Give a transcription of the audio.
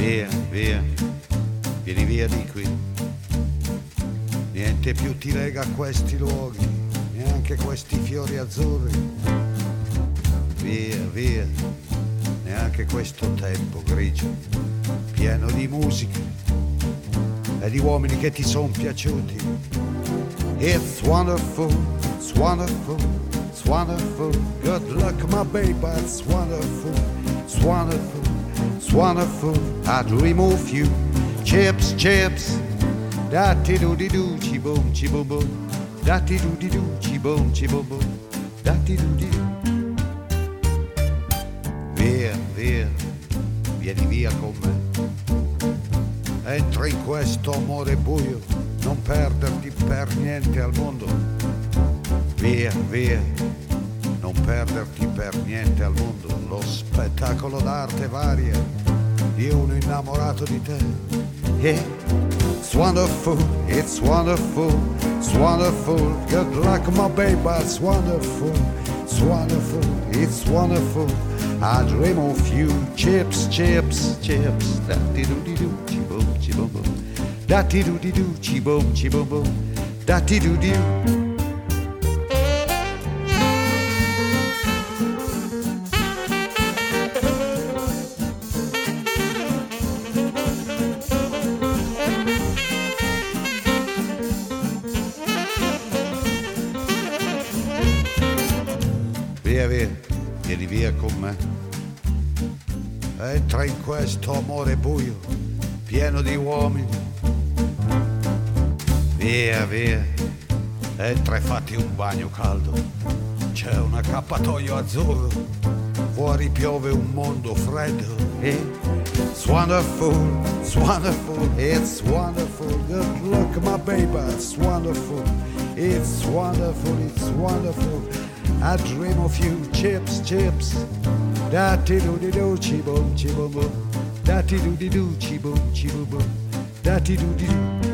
Via, via, vieni via di qui. Niente più ti lega a questi luoghi, neanche questi fiori azzurri. Via, via, neanche questo tempo grigio, pieno di musica e di uomini che ti son piaciuti. It's wonderful, it's wonderful, it's wonderful. Good luck my baby, it's wonderful, it's wonderful, it's wonderful. I dream of you. Chips, chips, da-ti-do-di-do, chi-boom, chi-boom-boom. Da-ti-do-di-do, chi-boom, chi-boom-boom. Da-ti-do-di-do. Via, via, vieni via con me. Entra in questo amore buio, non perderti per niente al mondo. Via, via, non perderti per niente al mondo. Lo spettacolo d'arte varia di uno innamorato di te. Yeah, it's wonderful, it's wonderful, it's wonderful. Good luck my baby, it's wonderful, it's wonderful, it's wonderful. I dream of you. Chips, chips, chips. Da-ti-do-di-do, chi-boom, chi-boom-boom. Da-ti-do-di-do, chi-boom, chi-boom-boom. Da-ti-do-di-do. Via, via, vieni via con me. Entra in questo amore buio, pieno di uomini. Via, via, entra e fatti un bagno caldo. C'è un accappatoio azzurro, fuori piove un mondo freddo. It's wonderful, it's wonderful, it's wonderful. Good luck my baby, it's wonderful, it's wonderful, it's wonderful. I dream of you. Chips, chips. Da-ti-do-di-do, chi-boom, chi-boom-boom. Da-ti-do-di-do, chi-boom, chi-boom-boom. Da-ti-do-di-do.